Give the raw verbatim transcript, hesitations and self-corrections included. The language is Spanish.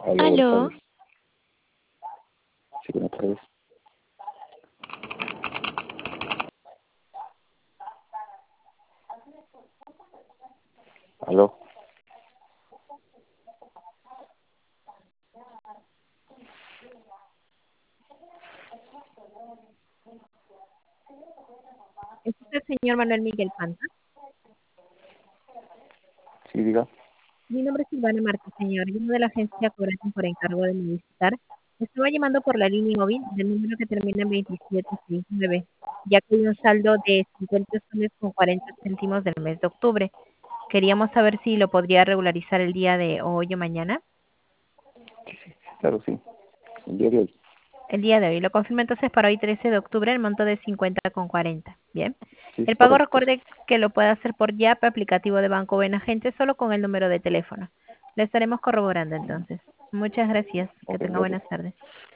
Aló, buenas Aló, tardes. Sí, buenas tardes. Aló. ¿es usted el señor Manuel Miguel Panta? Sí, diga. Mi nombre es Silvana Márquez, señor. Llamo de la agencia Corazón por encargo de Movistar. Estaba llamando por la línea móvil del número que termina en veintisiete sesenta y nueve, ya que hay un saldo de cincuenta soles con cuarenta céntimos del mes de octubre. Queríamos saber si lo podría regularizar el día de hoy o mañana. Claro, sí. El día de hoy. El día de hoy. Lo confirmo entonces para hoy trece de octubre el monto de cincuenta con cuarenta. Bien. Sí, El pago correcto. recuerde que lo puede hacer por Yape, aplicativo de banco o en agente solo con el número de teléfono. Le estaremos corroborando entonces. Muchas gracias. Que Ok, tenga gracias. buenas tardes.